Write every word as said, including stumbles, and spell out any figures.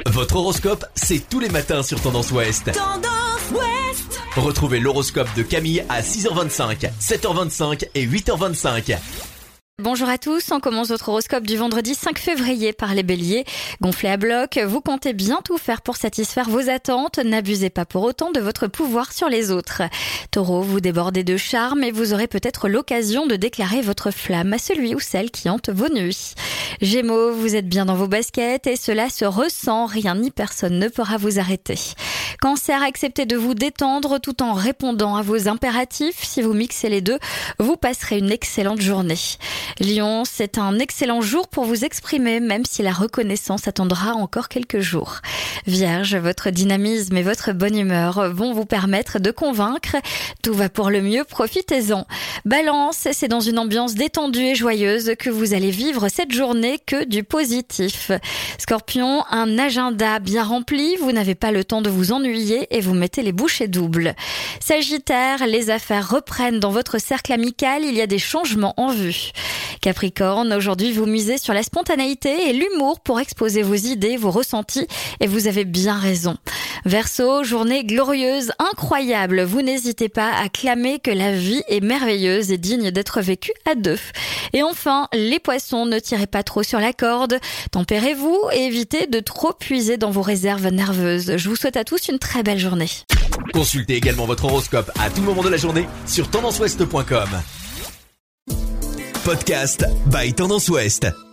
Votre horoscope, c'est tous les matins sur Tendance Ouest. Tendance Ouest. Retrouvez l'horoscope de Camille à six heures vingt-cinq, sept heures vingt-cinq et huit heures vingt-cinq. Bonjour à tous, on commence votre horoscope du vendredi cinq février par les béliers. Gonflés à bloc, vous comptez bien tout faire pour satisfaire vos attentes, n'abusez pas pour autant de votre pouvoir sur les autres. Taureau, vous débordez de charme et vous aurez peut-être l'occasion de déclarer votre flamme à celui ou celle qui hante vos nuits. Gémeaux, vous êtes bien dans vos baskets et cela se ressent, rien ni personne ne pourra vous arrêter. Cancer, acceptez de vous détendre tout en répondant à vos impératifs. Si vous mixez les deux, vous passerez une excellente journée. Lion, c'est un excellent jour pour vous exprimer, même si la reconnaissance attendra encore quelques jours. Vierge, votre dynamisme et votre bonne humeur vont vous permettre de convaincre. Tout va pour le mieux, profitez-en. Balance, c'est dans une ambiance détendue et joyeuse que vous allez vivre cette journée que du positif. Scorpion, un agenda bien rempli, vous n'avez pas le temps de vous ennuyer et vous mettez les bouchées doubles. Sagittaire, les affaires reprennent dans votre cercle amical, il y a des changements en vue. Capricorne, aujourd'hui vous misez sur la spontanéité et l'humour pour exposer vos idées, vos ressentis et vous avez bien raison. Verseau, journée glorieuse, incroyable, vous n'hésitez pas à clamer que la vie est merveilleuse et digne d'être vécue à deux. Et enfin, les poissons, ne tirez pas trop sur la corde, tempérez-vous et évitez de trop puiser dans vos réserves nerveuses. Je vous souhaite à tous une très belle journée. Consultez également votre horoscope à tout moment de la journée sur tendance ouest point com. Podcast by Tendance Ouest.